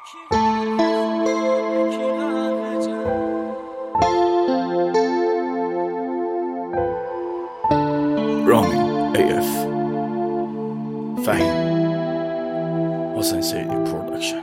رامین AF فهیم حسین سیدی پرودکشن.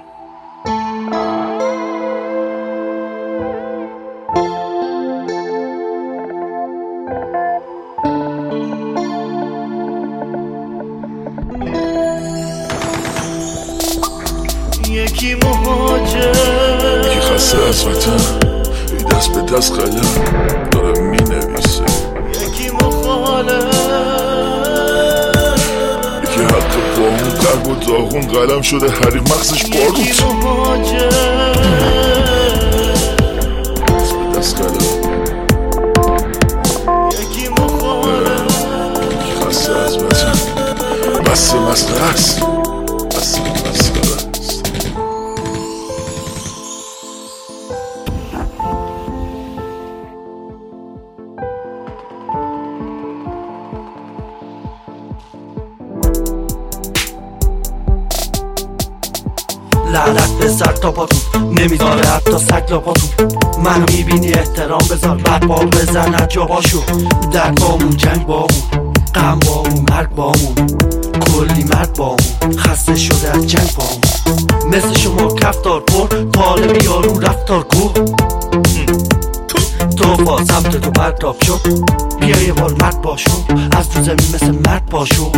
یکی مهاجر، یکی خسته از وطن، ای دست به دست قلم داره می نویسه. یکی مخالف، یکی حتی با اون قلب و داغون قلم شده حریم مغزش باروت. یکی مهاجر، دست به دست قلم، یکی مخالف، یکی خسته از وطن، بسته مسخره است، بسته مسخره است. لعنت به سر تا پاتون، نمیذاره حتی سگ لاپاتون. منو میبینی احترام بذار، بعد بال بزن از جا باشو. درد بامون، جنگ بامون، غم بامون، مرگ بامون، کلی مرد بامون، خسته شده از جنگ بامون. مثل شما کفتار پر، طالب یارو رفتار کو. تو با سمت تو برتاب شو، بیا یه بار مرد باشو، از تو زمین مثل مرد باشو.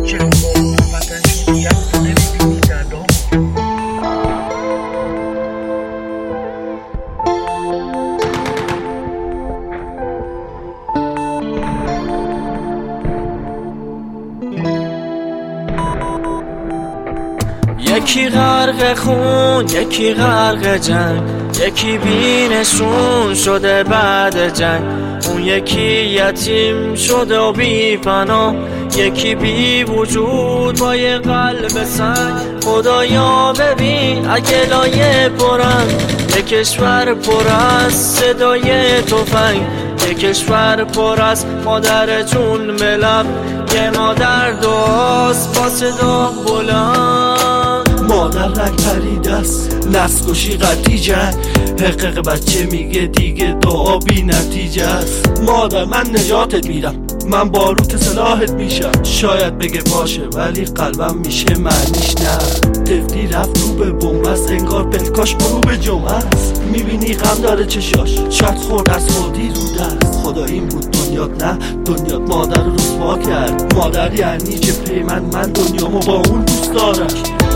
یکی غرق خون، یکی غرق جنگ، یکی بی‌نشون شده بعد جنگ. اون یکی یتیم شده و بی پناه، یکی بی وجود با یه قلب سنگ. خدایا ببین اگه لایه پرن، یه کشور پر از صدای تفنگ، یه کشور پر از مادر جون ملم، یه مادر داست با صدا بلند. مادر رنگ پریده است، نسل کشی قطعی جنگ، حقق بچه میگه دیگه دعا بی نتیجه است. مادر من نجاتت میدم، من باروت سلاحت میشم. شاید بگه باشه ولی قلبم میشه معنیش نه. تفتی رفت رو به بومبست، انگار پلکاش غروب جمعه است. میبینی غم داره چشاش، شاید خورد از خودی رو دست. خدا این بود دنیات نه، دنیات مادر رو رسوا کرد. مادر یعنی چه پیمند، من دنیامو با اون دوست دارم.